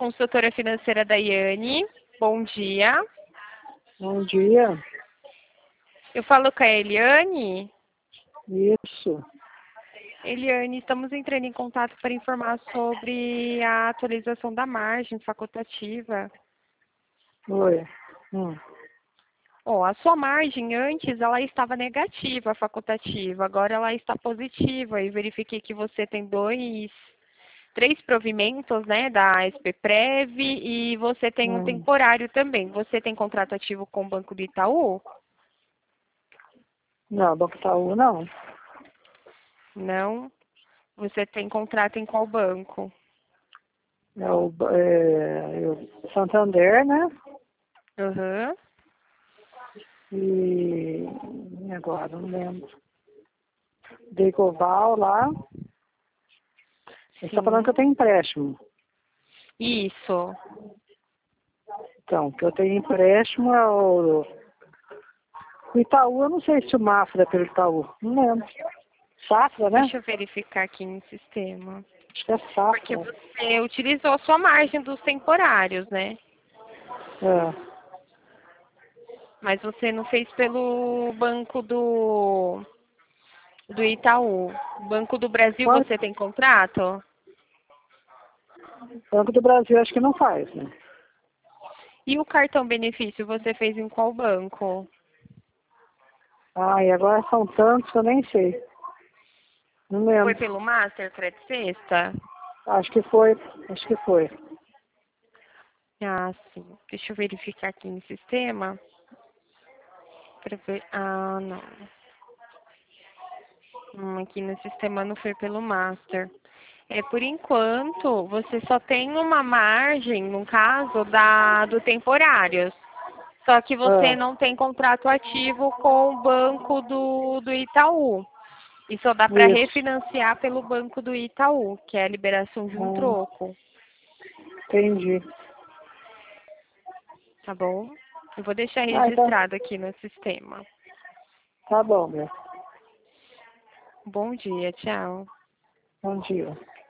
consultora financeira Daiane. Bom dia. Bom dia. Eu falo com a Eliane. Isso. Eliane, estamos entrando em contato para informar sobre a atualização da margem facultativa. Oi. A sua margem antes ela estava negativa, facultativa, agora ela está positiva. E verifiquei que você tem três provimentos, né, da SPPrev e você tem um temporário também. Você tem contrato ativo com o Banco do Itaú? Não, Banco Itaú não. Não. Você tem contrato em qual banco? Santander, né? Uhum. E agora, não lembro. Decoval lá. Você está falando que eu tenho empréstimo. Isso. Então, que eu tenho empréstimo é o Itaú, eu não sei se o Mafra é pelo Itaú. Não lembro. Safra, né? Deixa eu verificar aqui no sistema. Acho que é Safra. Porque você utilizou a sua margem dos temporários, né? É. Mas você não fez pelo Banco do Itaú. Banco do Brasil você tem contrato? Banco do Brasil acho que não faz, né? E o cartão benefício você fez em qual banco? E agora são tantos que eu nem sei. Não lembro. Foi pelo Master Credit Sexta? Acho que foi. Acho que foi. Ah, sim. Deixa eu verificar aqui no sistema. Pra ver. Ah, não. Aqui no sistema não foi pelo Master. Por enquanto, você só tem uma margem, no caso, do temporários. Só que você não tem contrato ativo com o Banco do Itaú. E só dá para refinanciar pelo Banco do Itaú, que é a liberação de um troco. Entendi. Tá bom? Eu vou deixar registrado aqui no sistema. Tá bom, meu. Bom dia, tchau. Bom dia.